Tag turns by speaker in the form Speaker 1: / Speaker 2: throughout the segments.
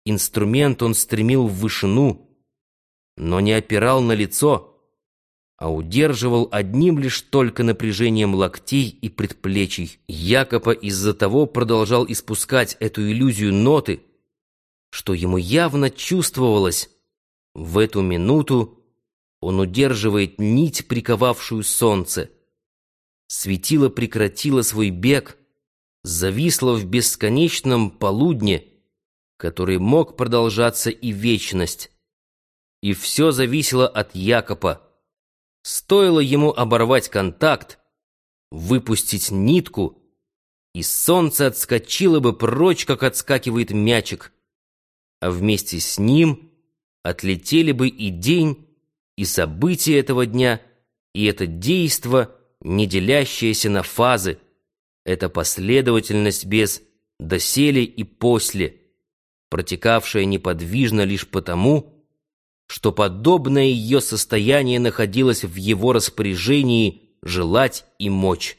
Speaker 1: Инструмент он стремил в вышину, но не опирал на лицо, а удерживал одним лишь только напряжением локтей и предплечий. Якобы из-за того продолжал испускать эту иллюзию ноты, что ему явно чувствовалось. В эту минуту он удерживает нить, приковавшую солнце. Светило прекратило свой бег, зависло в бесконечном полудне, который мог продолжаться и вечность. И все зависело от Якоба. Стоило ему оборвать контакт, выпустить нитку, и солнце отскочило бы прочь, как отскакивает мячик, а вместе с ним отлетели бы и день, и события этого дня, и это действо, не делящееся на фазы, эта последовательность без доселе и после, протекавшая неподвижно лишь потому, что подобное ее состояние находилось в его распоряжении желать и мочь.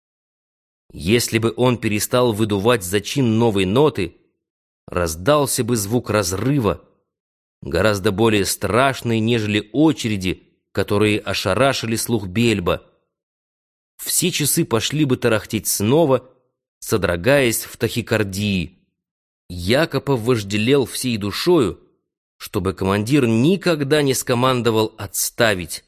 Speaker 1: Если бы он перестал выдувать зачин новой ноты, раздался бы звук разрыва, гораздо более страшный, нежели очереди, которые ошарашили слух Бельба. Все часы пошли бы тарахтеть снова, содрогаясь в тахикардии. Якобов вожделел всей душою, чтобы командир никогда не скомандовал отставить.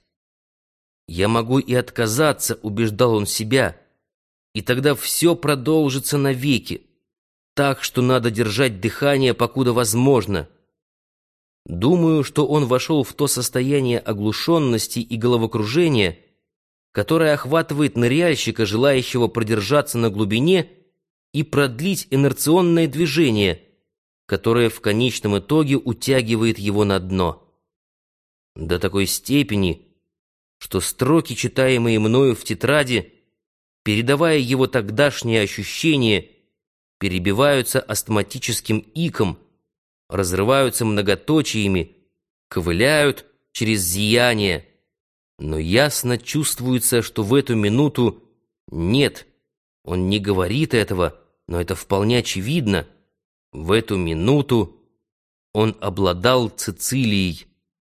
Speaker 1: «Я могу и отказаться», — убеждал он себя, «и тогда все продолжится навеки, так что надо держать дыхание, покуда возможно». Думаю, что он вошел в то состояние оглушенности и головокружения, которое охватывает ныряльщика, желающего продержаться на глубине и продлить инерционное движение, которое в конечном итоге утягивает его на дно. До такой степени, что строки, читаемые мною в тетради, передавая его тогдашние ощущения, перебиваются астматическим иком, разрываются многоточиями, ковыляют через зияние, но ясно чувствуется, что в эту минуту нет, он не говорит этого, но это вполне очевидно, в эту минуту он обладал Цицилией.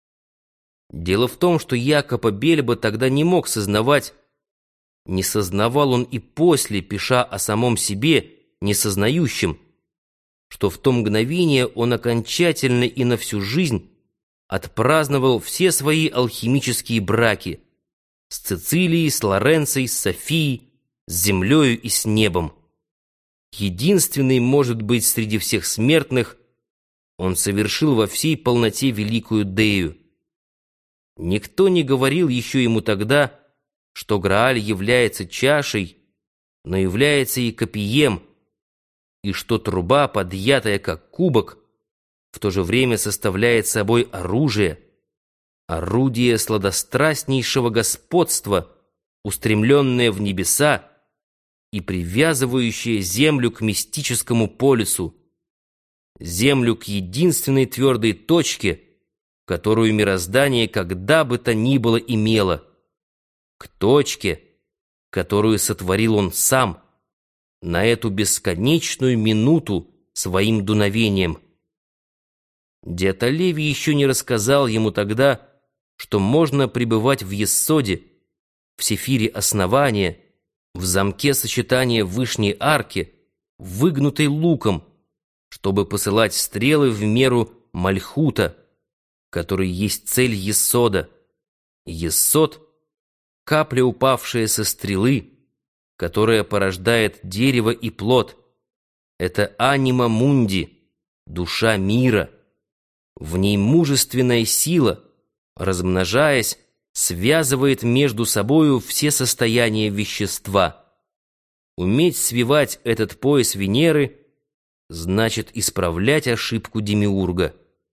Speaker 1: Дело в том, что Якоба Бельба тогда не мог сознавать, не сознавал он и после, пиша о самом себе, несознающем, что в то мгновение он окончательно и на всю жизнь отпраздновал все свои алхимические браки с Цицилией, с Лоренцией, с Софией, с землею и с небом. Единственный, может быть, среди всех смертных, он совершил во всей полноте великую Дею. Никто не говорил еще ему тогда, что Грааль является чашей, но является и копьем, и что труба, подъятая как кубок, в то же время составляет собой оружие, орудие сладострастнейшего господства, устремленное в небеса и привязывающее землю к мистическому полюсу, землю к единственной твердой точке, которую мироздание когда бы то ни было имело, к точке, которую сотворил он сам на эту бесконечную минуту своим дуновением. Диатолевий еще не рассказал ему тогда, что можно пребывать в Ессоде, в сефире основания, в замке сочетания вышней арки, выгнутой луком, чтобы посылать стрелы в меру Мальхута, который есть цель Ессода. Ессод — капля, упавшая со стрелы, которая порождает дерево и плод. Это анима мунди, душа мира. В ней мужественная сила, размножаясь, связывает между собою все состояния вещества. Уметь свивать этот пояс Венеры значит исправлять ошибку Демиурга.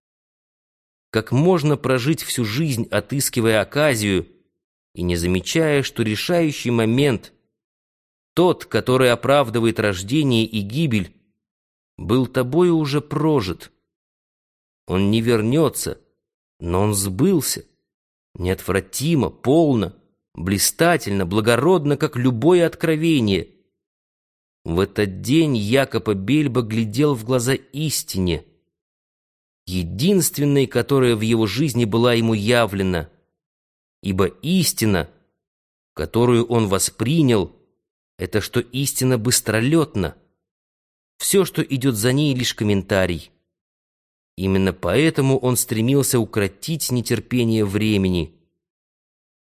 Speaker 1: Как можно прожить всю жизнь, отыскивая оказию и не замечая, что решающий момент, тот, который оправдывает рождение и гибель, был тобою уже прожит. Он не вернется, но он сбылся, неотвратимо, полно, блистательно, благородно, как любое откровение. В этот день Якоба Бельба глядел в глаза истине, единственной, которая в его жизни была ему явлена, ибо истина, которую он воспринял, это что истина быстролетна. Все, что идет за ней, лишь комментарий. Именно поэтому он стремился укротить нетерпение времени,